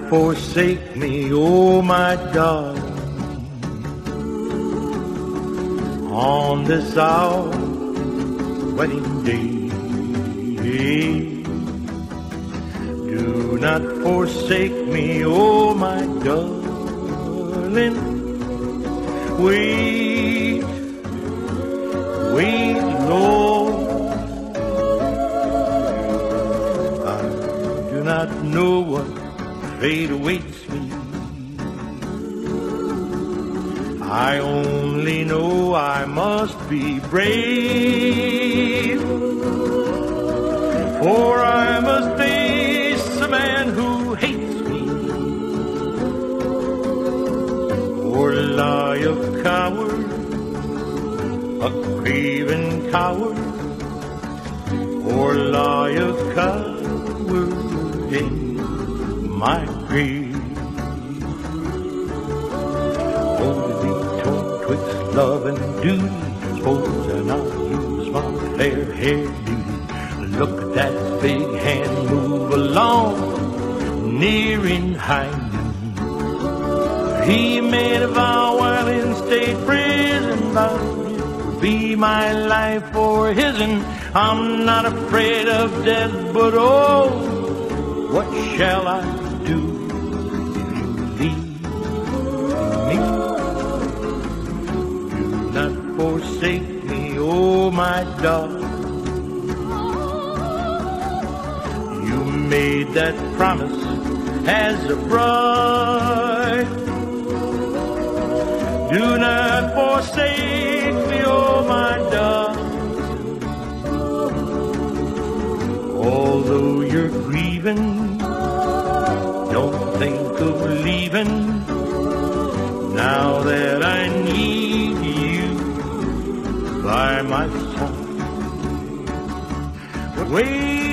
forsake me, oh my darling, on this our wedding day. Do not forsake me, oh my darling. Wait, wait, Lord. I do not know what fate awaits me. I only know I must be brave, for I must face a man who hates me, or lie a coward, a craven coward, or lie a coward in my grave. Love and duty, suppose and I'll use my fair hair beauty. Look at that big hand move along, near in high noon. He made a vow while in state prison, but it would be my life for his, and I'm not afraid of death, but oh, what shall I do if you leave me? Forsake me, oh my darling. You made that promise as a bride. Do not forsake me, oh my darling. Although you're grieving, don't think of leaving, now that I need you by my side. Wait